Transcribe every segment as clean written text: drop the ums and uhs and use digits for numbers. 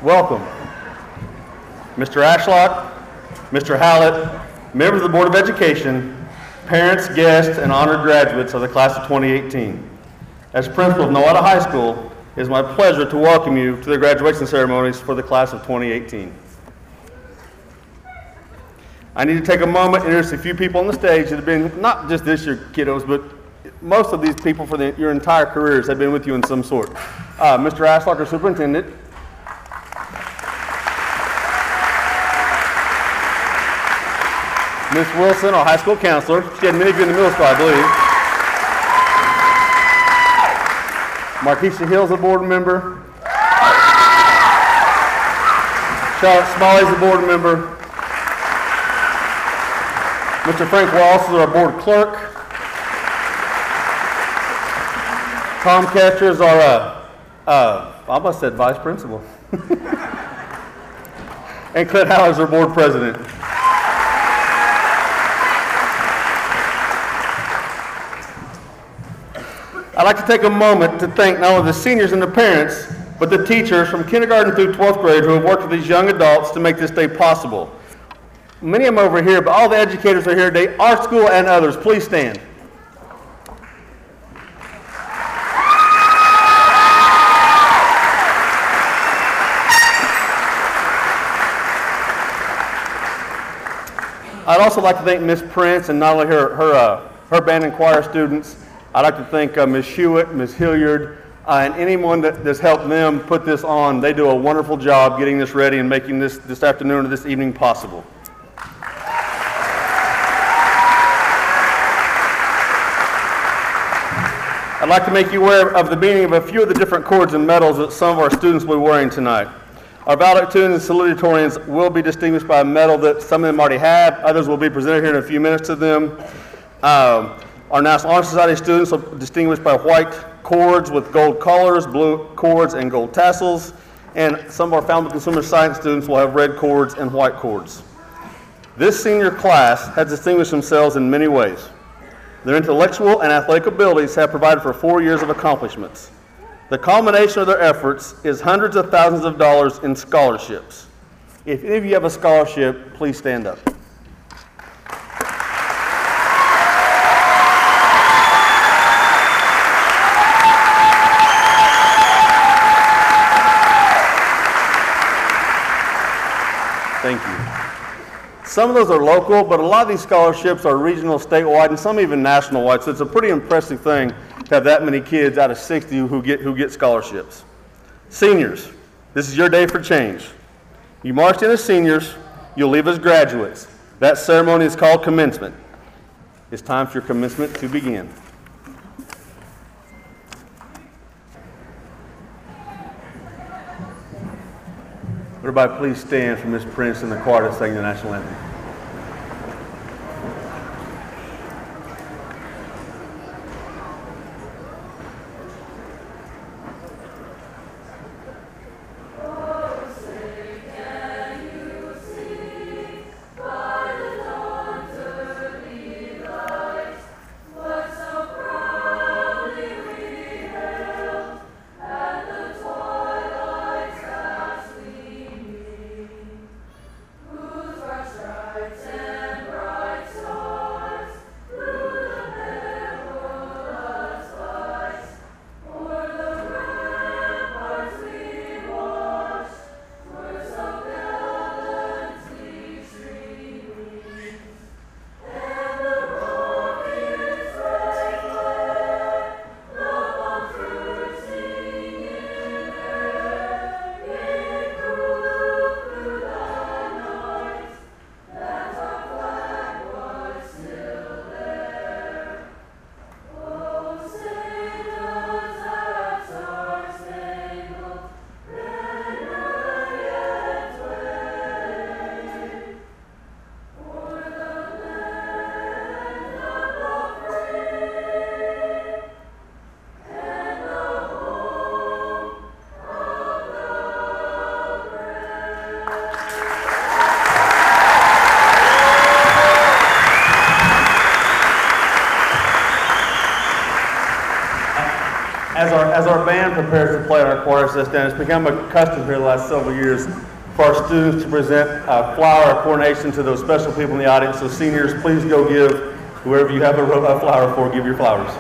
Welcome, Mr. Ashlock, Mr. Hallett, members of the Board of Education, parents, guests, and honored graduates of the class of 2018. As principal of Nowata High School, it is my pleasure to welcome you to the graduation ceremonies for the class of 2018. I need to take a moment and introduce a few people on the stage that have been, not just this year kiddos, but most of these people for your entire careers have been with you in some sort. Mr. Ashlock, our superintendent. Ms. Wilson, our high school counselor. She had many of you in the middle school, I believe. Markeisha Hill's a board member. Charlotte Smalley's a board member. Mr. Frank Wallace is our board clerk. Tom Ketcher is our, I almost said vice principal. And Clint Howard is our board president. I'd like to take a moment to thank not only the seniors and the parents, but the teachers from kindergarten through 12th grade who have worked with these young adults to make this day possible. Many of them over here, but all the educators are here today, our school and others. Please stand. I'd also like to thank Ms. Prince and not only her band and choir students. I'd like to thank Ms. Hewitt, Ms. Hilliard, and anyone that's helped them put this on. They do a wonderful job getting this ready and making this afternoon or this evening possible. I'd like to make you aware of the meaning of a few of the different cords and medals that some of our students will be wearing tonight. Our valedictorians and salutatorians will be distinguished by a medal that some of them already have. Others will be presented here in a few minutes to them. Our National Honor Society students will be distinguished by white cords with gold collars, blue cords, and gold tassels. And some of our Falmouth Consumer Science students will have red cords and white cords. This senior class has distinguished themselves in many ways. Their intellectual and athletic abilities have provided for 4 years of accomplishments. The culmination of their efforts is hundreds of thousands of dollars in scholarships. If any of you have a scholarship, please stand up. Thank you. Some of those are local, but a lot of these scholarships are regional, statewide, and some even national-wide. So it's a pretty impressive thing to have that many kids out of 60 who get scholarships. Seniors, this is your day for change. You marched in as seniors, you'll leave as graduates. That ceremony is called commencement. It's time for your commencement to begin. Everybody please stand for Ms. Prince and the choir to sing the national anthem. First As our band prepares to play and our choir sits down, it's become a custom here the last several years for our students to present a flower coronation to those special people in the audience. So seniors, please go give whoever you have a flower for, give your flowers.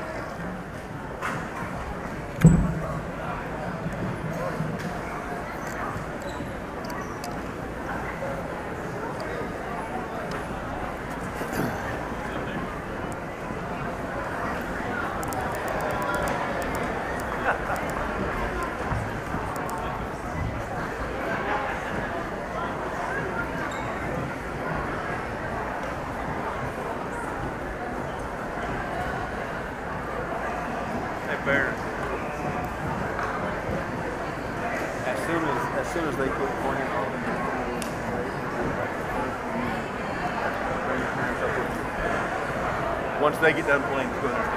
As soon as they quit playing all the once they get done playing, go ahead.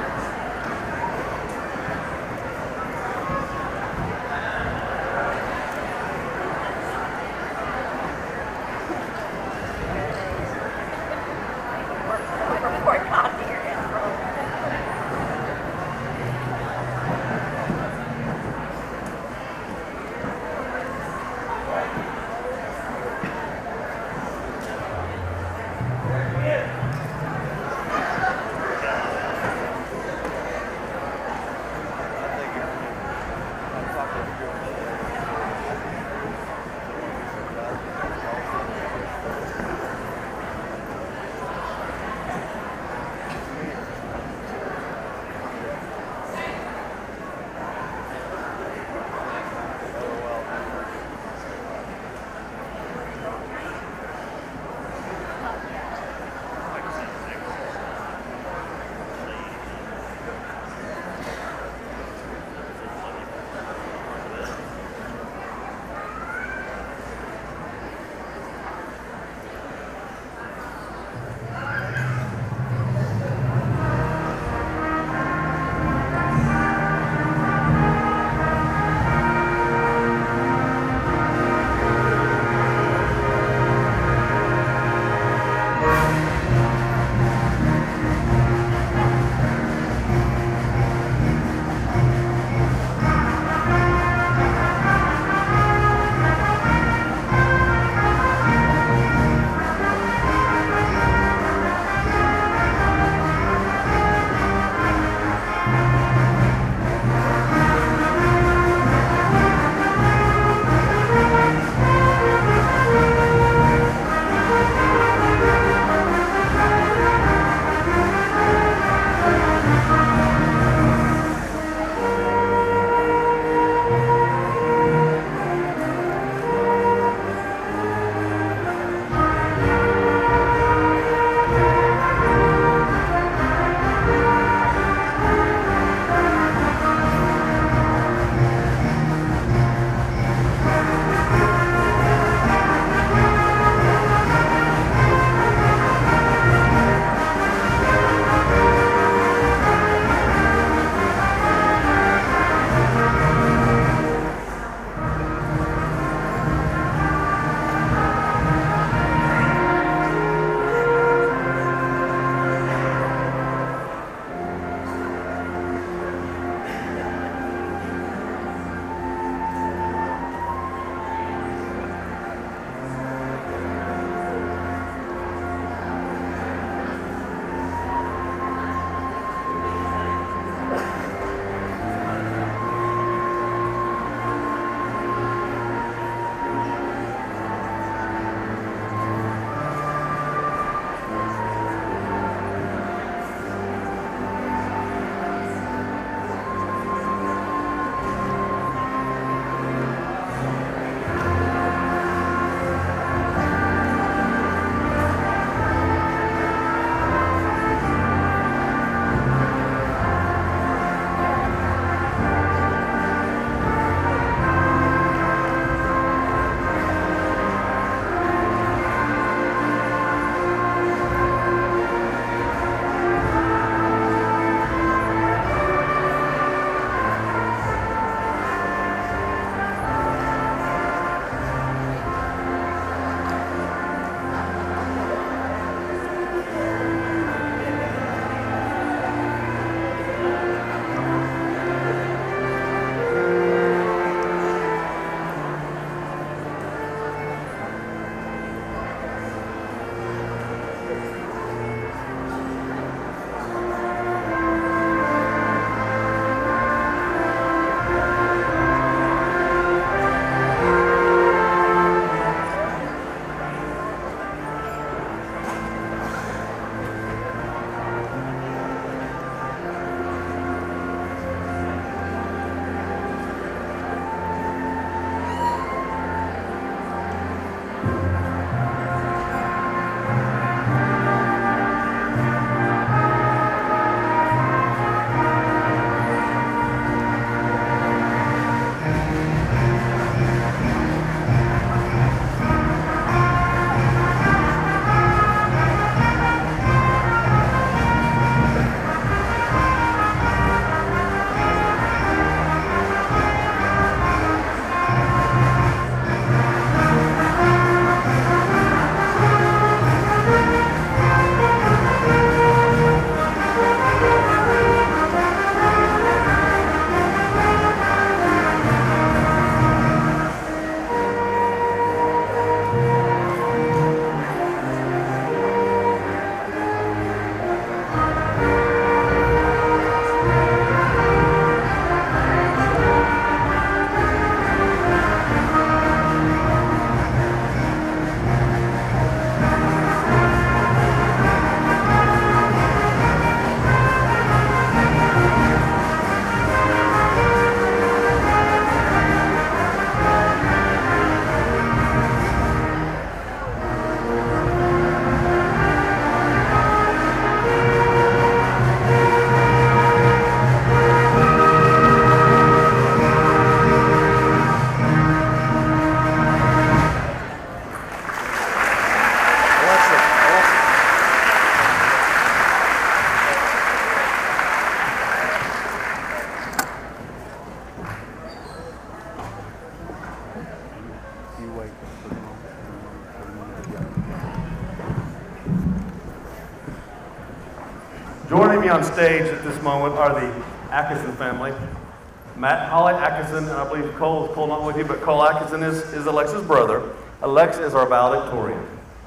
me on stage at this moment are the Atkinson family. Matt Holly Atkinson, and I believe Cole not with you, but Cole Atkinson is Alexa's brother. Alexa is our valedictorian.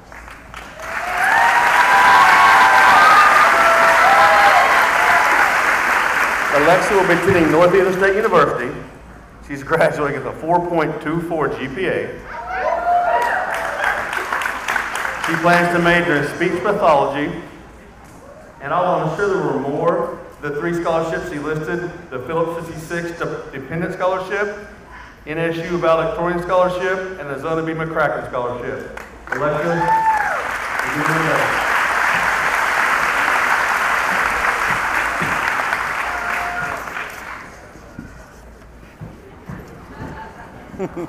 Alexa will be attending Northeastern State University. She's graduating with a 4.24 GPA. She plans to major in speech pathology. And although I'm sure there were more, the 3 scholarships she listed, the Phillips 56 Dependent Scholarship, NSU Valedictorian Scholarship, and the Zona B. McCracken Scholarship. Alexa, you do that.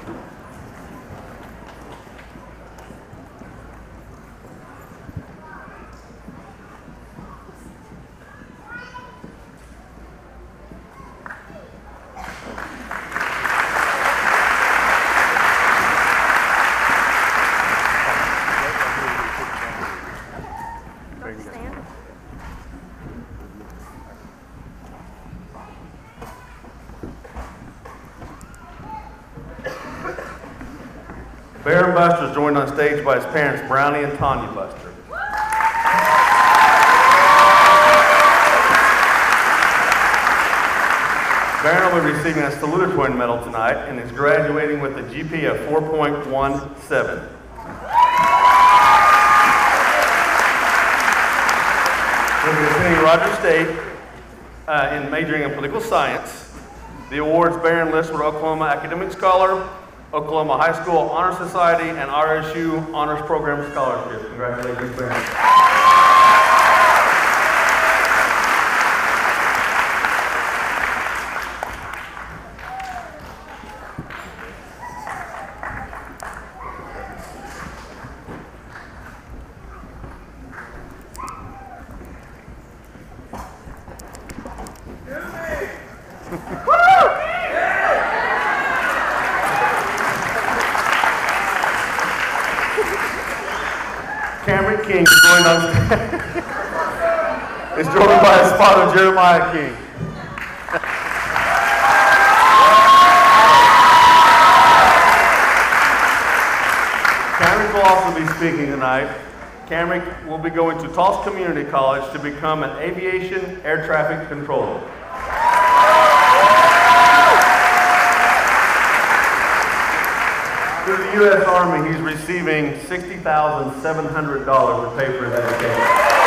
Baron Buster is joined on stage by his parents, Brownie and Tanya Buster. Baron will be receiving a salutatorian medal tonight and is graduating with a GPA of 4.17. He'll be attending Rogers State in majoring in political science. The awards Baron lists were Oklahoma Academic Scholar, Oklahoma High School Honor Society, and RSU Honors Program Scholarship. Congratulations, Baron. Cameron King is joined on is joined by his father, Jeremiah King. Cameron will also be speaking tonight. Cameron will be going to Tulsa Community College to become an aviation air traffic controller. Through the U.S. Army, he's receiving $60,700 to pay for his education.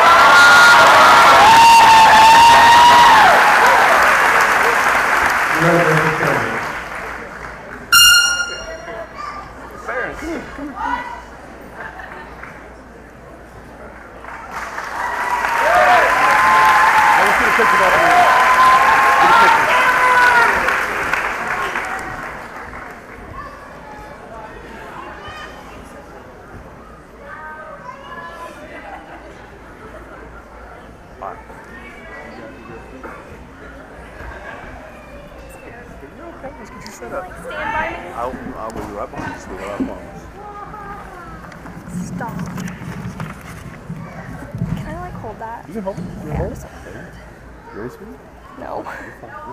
Congratulations, Cameron. Baron, come here. I want you to take it out of here. Get a picture. I'll be right behind you, sweetheart, I promise. Stop. Can I hold that? You can hold it. You can hold it. You ready, sweetie? No. You're fine.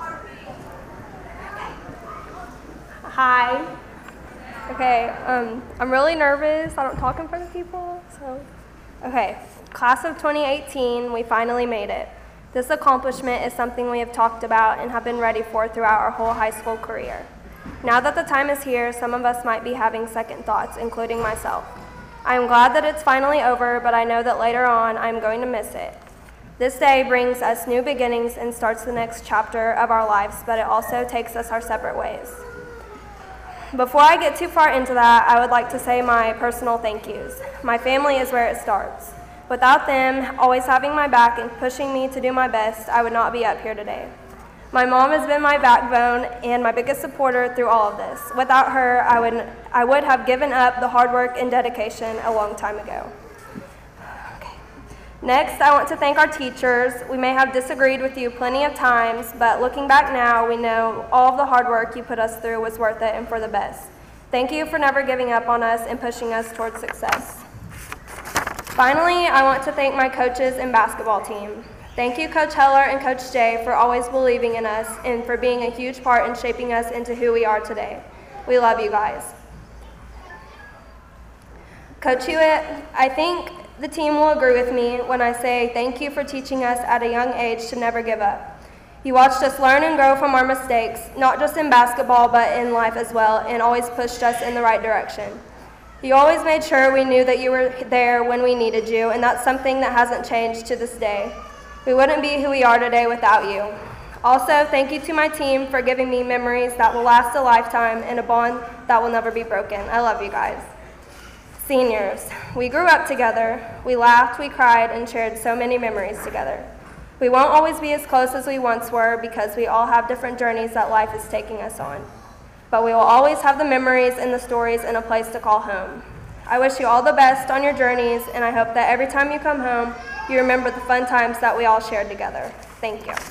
Hi. Okay, I'm really nervous. I don't talk in front of people, so. Okay, class of 2018, we finally made it. This accomplishment is something we have talked about and have been ready for throughout our whole high school career. Now that the time is here, some of us might be having second thoughts, including myself. I am glad that it's finally over, but I know that later on I am going to miss it. This day brings us new beginnings and starts the next chapter of our lives, but it also takes us our separate ways. Before I get too far into that, I would like to say my personal thank yous. My family is where it starts. Without them always having my back and pushing me to do my best, I would not be up here today. My mom has been my backbone and my biggest supporter through all of this. Without her, I would have given up the hard work and dedication a long time ago. Okay. Next, I want to thank our teachers. We may have disagreed with you plenty of times, but looking back now, we know all of the hard work you put us through was worth it and for the best. Thank you for never giving up on us and pushing us towards success. Finally, I want to thank my coaches and basketball team. Thank you, Coach Heller and Coach Jay, for always believing in us and for being a huge part in shaping us into who we are today. We love you guys. Coach Hewitt, I think the team will agree with me when I say thank you for teaching us at a young age to never give up. You watched us learn and grow from our mistakes, not just in basketball, but in life as well, and always pushed us in the right direction. You always made sure we knew that you were there when we needed you, and that's something that hasn't changed to this day. We wouldn't be who we are today without you. Also, thank you to my team for giving me memories that will last a lifetime and a bond that will never be broken. I love you guys. Seniors, we grew up together. We laughed, we cried, and shared so many memories together. We won't always be as close as we once were because we all have different journeys that life is taking us on. But we will always have the memories and the stories and a place to call home. I wish you all the best on your journeys, and I hope that every time you come home, you remember the fun times that we all shared together. Thank you.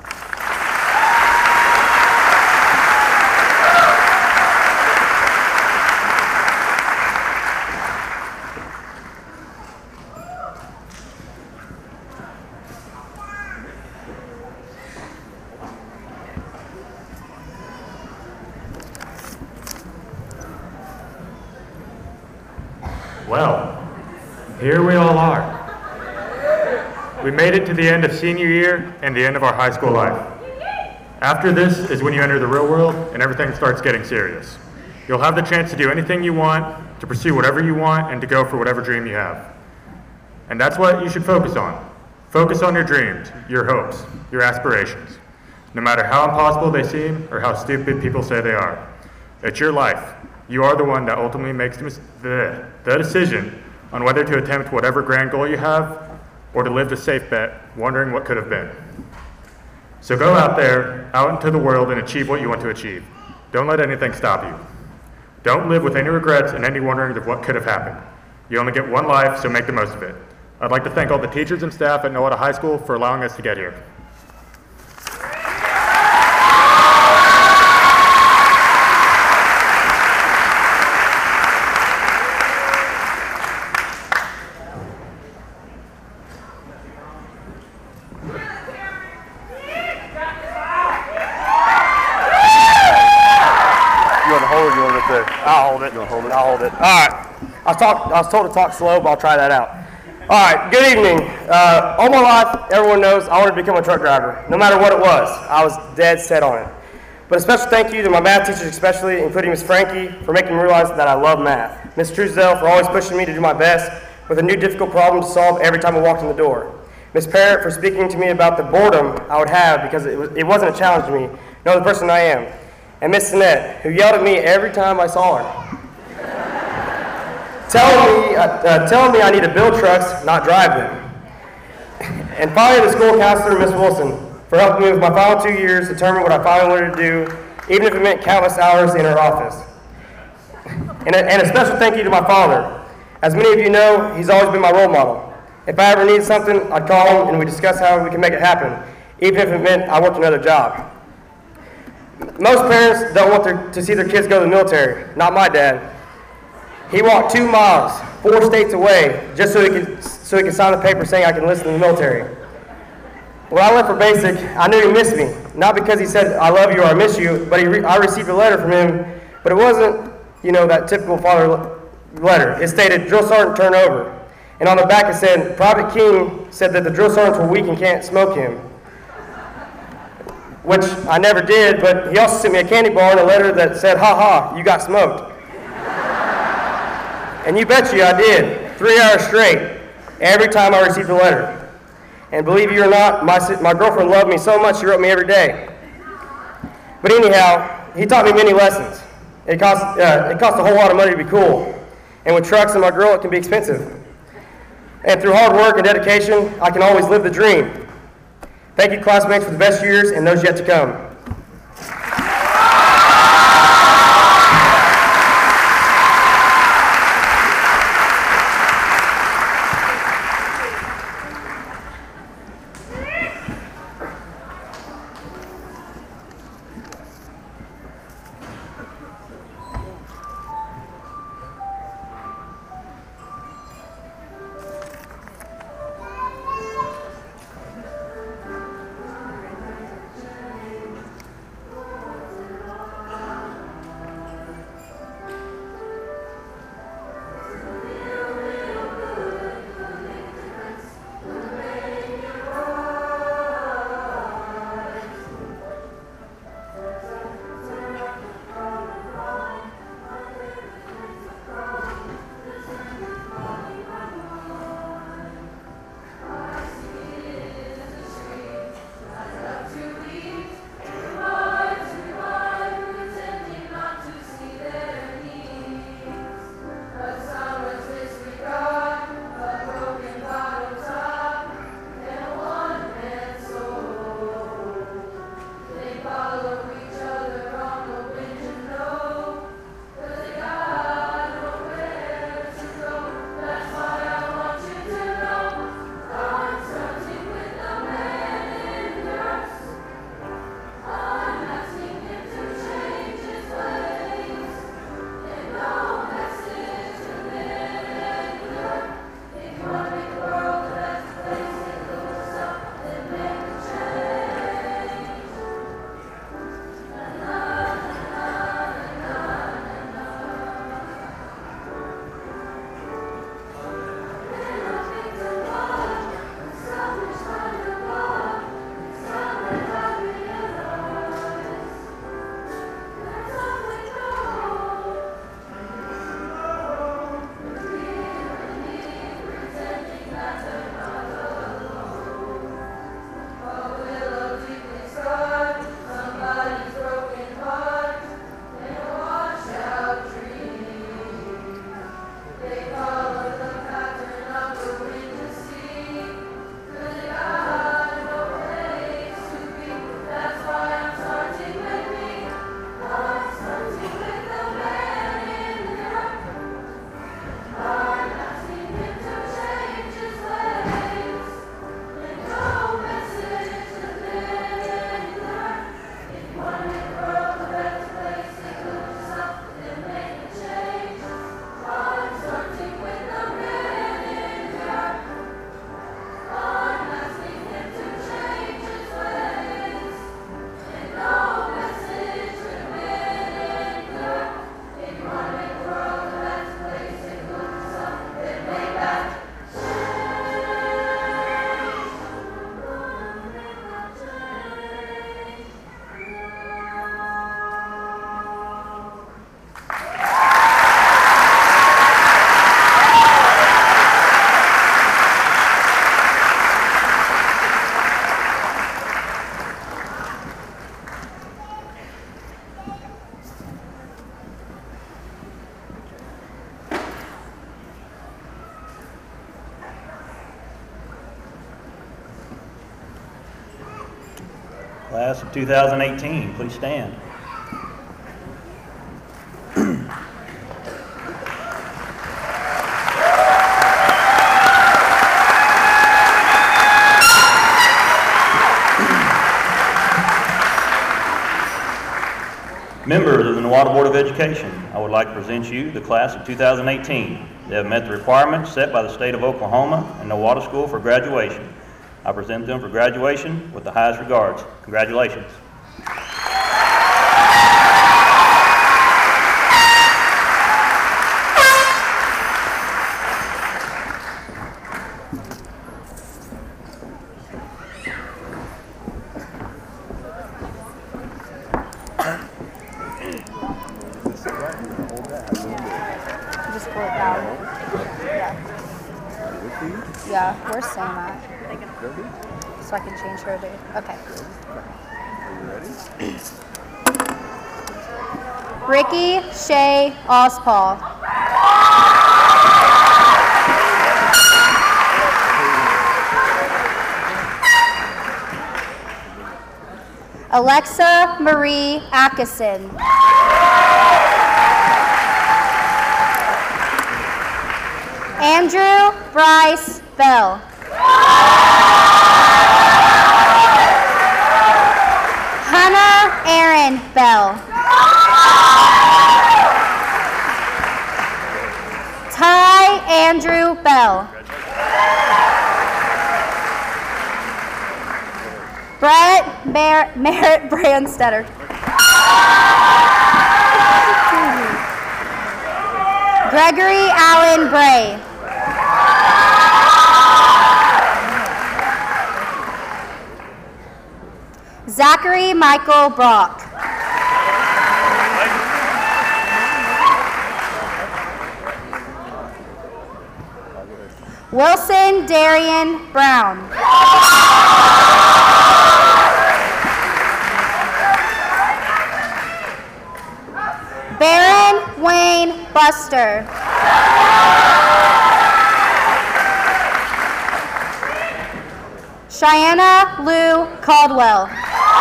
Well, here we all are. We made it to the end of senior year and the end of our high school life. After this is when you enter the real world and everything starts getting serious. You'll have the chance to do anything you want, to pursue whatever you want, and to go for whatever dream you have. And that's what you should focus on. Focus on your dreams, your hopes, your aspirations. No matter how impossible they seem or how stupid people say they are. It's your life. You are the one that ultimately makes the decision on whether to attempt whatever grand goal you have or to live the safe bet, wondering what could have been. So go out there, out into the world, and achieve what you want to achieve. Don't let anything stop you. Don't live with any regrets and any wondering of what could have happened. You only get one life, so make the most of it. I'd like to thank all the teachers and staff at Nowata High School for allowing us to get here. I'll hold it. I'll hold it. All right. I was told to talk slow, but I'll try that out. All right. Good evening. All my life, everyone knows I wanted to become a truck driver. No matter what it was, I was dead set on it. But a special thank you to my math teachers, especially, including Miss Frankie, for making me realize that I love math. Miss Truesdale for always pushing me to do my best with a new difficult problem to solve every time I walked in the door. Miss Parrott for speaking to me about the boredom I would have because it wasn't a challenge to me, know the person I am. And Miss Sinette, who yelled at me every time I saw her. telling me I need to build trucks, not drive them. And finally, the school counselor, Miss Wilson, for helping me with my final 2 years to determine what I finally wanted to do, even if it meant countless hours in her office. And a special thank you to my father. As many of you know, he's always been my role model. If I ever needed something, I'd call him and we'd discuss how we can make it happen, even if it meant I worked another job. Most parents don't want to see their kids go to the military. Not my dad. He walked 2 miles, 4 states away, just so he could sign a paper saying I can enlist in the military. When I left for basic, I knew he missed me. Not because he said, I love you or I miss you, but I received a letter from him, but it wasn't, that typical father letter. It stated, Drill Sergeant turn over. And on the back it said, Private King said that the drill sergeants were weak and can't smoke him. Which I never did, but he also sent me a candy bar and a letter that said, ha ha, you got smoked. And you bet you I did, 3 hours straight, every time I received a letter. And believe you or not, my girlfriend loved me so much she wrote me every day. But anyhow, he taught me many lessons. It costs a whole lot of money to be cool. And with trucks and my girl, it can be expensive. And through hard work and dedication, I can always live the dream. Thank you, classmates, for the best years and those yet to come. Class of 2018, please stand. Members of the Nowata Board of Education, I would like to present you the class of 2018. They have met the requirements set by the state of Oklahoma and Nowata School for graduation. I present them for graduation with the highest regards. Congratulations. Just pull it down. Yeah. Yeah, where's Sam at? So I can change her to. Okay. Ricky Shay Ospal. Alexa Marie Atkinson. Andrew Bryce Bell. Hannah Aaron Bell. Ty Andrew Bell. Brett Merritt Brandstetter. Gregory Allen Bray. Zachary Michael Brock. Wilson Darian Brown. Baron Wayne Buster. Cheyenne Lou Caldwell.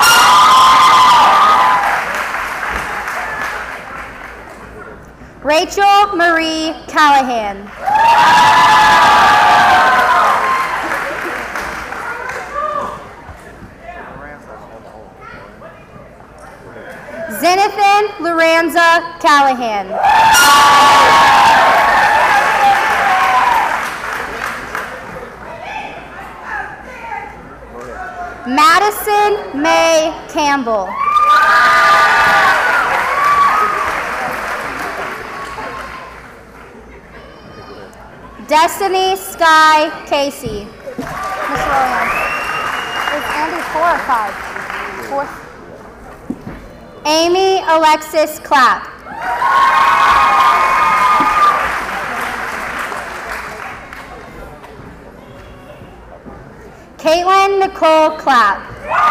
Rachel Marie Callahan. Zenithan Lorenza Callahan. Madison May Campbell. Destiny Sky Casey. Miss Williams. Is Andy 4 or 5? 4. Amy Alexis Clapp. Caitlin Nicole Clapp.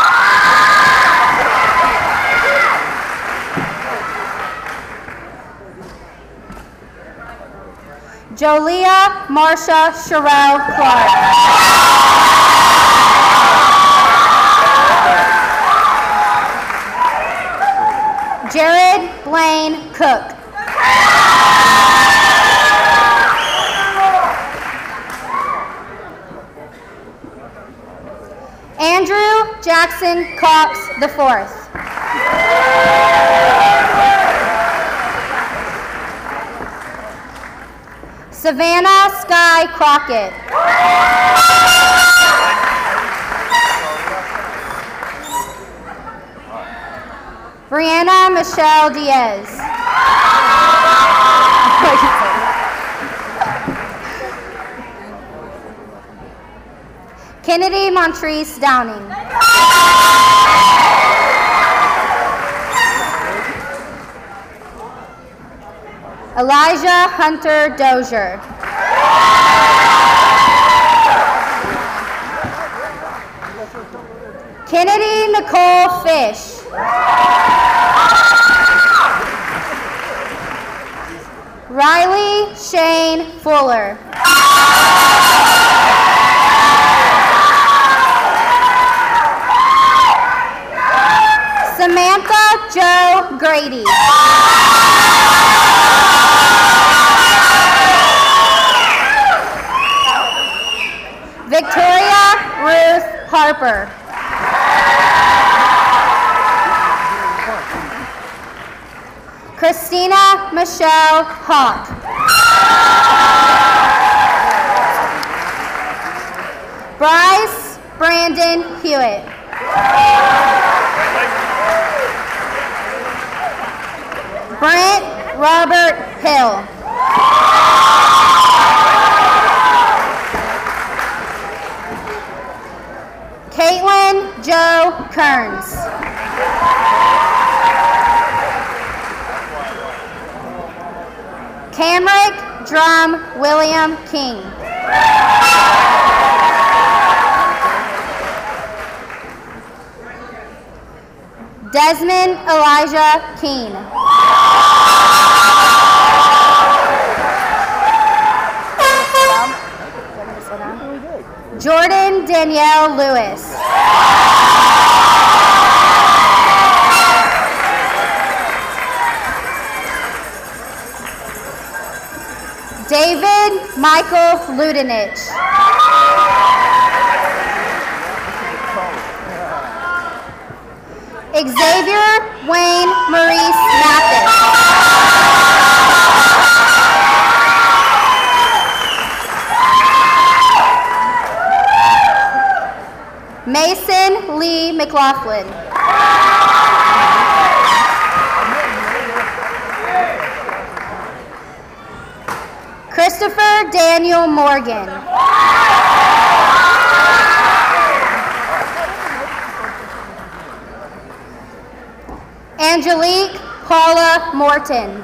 Jolia Marsha Sherelle Clark. Jared Blaine Cook. Andrew Jackson Cox IV. Savannah Sky Crockett. Brianna Michelle Diaz. Kennedy Montrese Downing. Elijah Hunter Dozier. Kennedy Nicole Fish. Riley Shane Fuller. Samantha Jo Grady. Victoria Ruth Harper. Christina Michelle Hawk. Bryce Brandon Hewitt. Brent Robert Hill. Caitlin Jo Kearns. Camrick Drum William King. Desmond Elijah Keene. Jordan Danielle Lewis. David Michael Ludenich. Xavier Wayne Maurice Mathis. Mason Lee McLaughlin. Christopher Daniel Morgan. Angelique Paula Morton.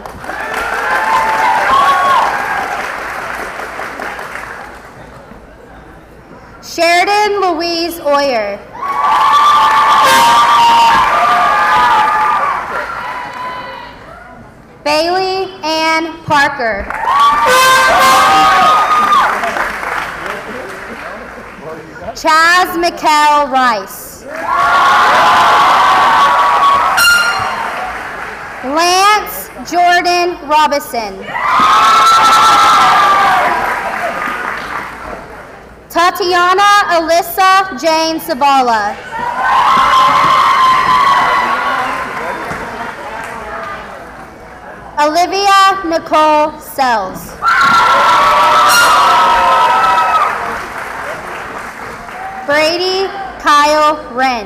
Sheridan Louise Oyer. Bailey Ann Parker. Chaz Mikkel Rice. Lance Jordan Robinson. Tatiana Alyssa Jane Sabala. Olivia Nicole Sells. Brady Kyle Wren.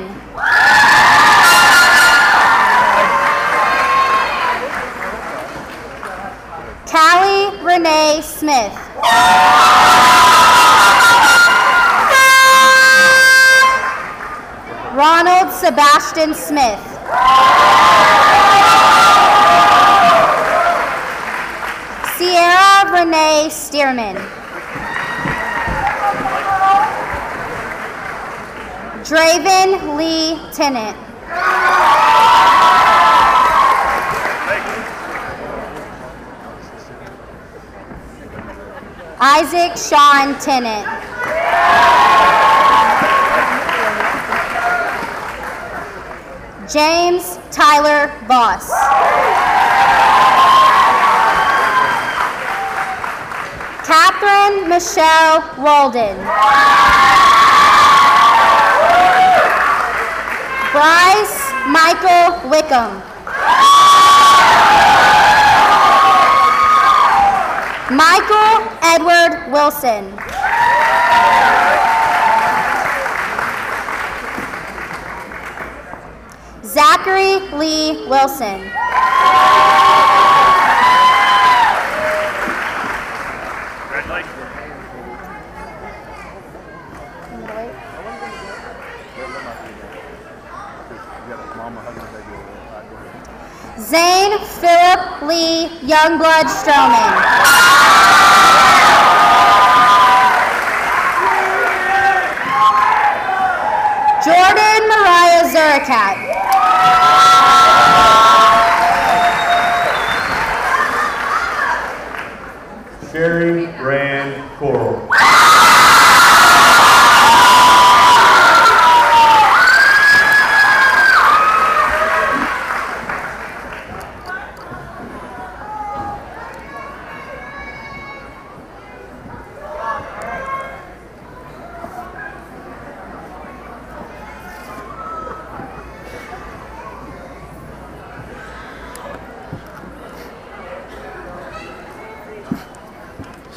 Callie Renee Smith. Ronald Sebastian Smith. Sierra Renee Stearman. Draven Lee Tennant. Isaac Sean Tennant. James Tyler Voss. Catherine Michelle Walden. Bryce Michael Wickham. Michael Edward Wilson. Zachary Lee Wilson. Zane Philip Lee Youngblood Stroman. Jordan Mariah Zuricat. Sherry Rand Coral.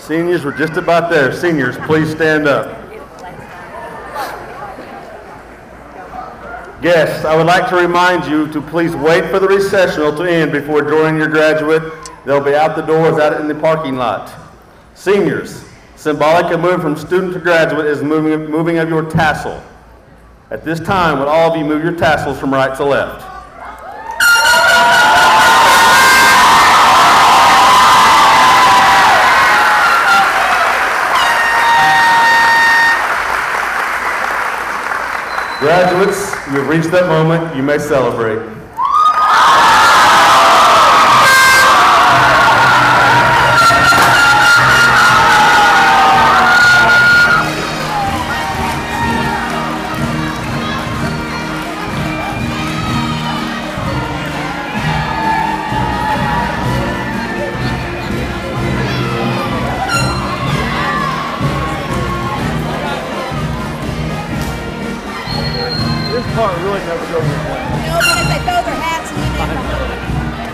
Seniors, we're just about there. Seniors, please stand up. Guests, I would like to remind you to please wait for the recessional to end before joining your graduate. They'll be out the doors out in the parking lot. Seniors, symbolic of moving from student to graduate is moving of your tassel. At this time, would all of you move your tassels from right to left? Graduates, you've reached that moment. You may celebrate. This part really never goes in play. No, because they throw their hats and then they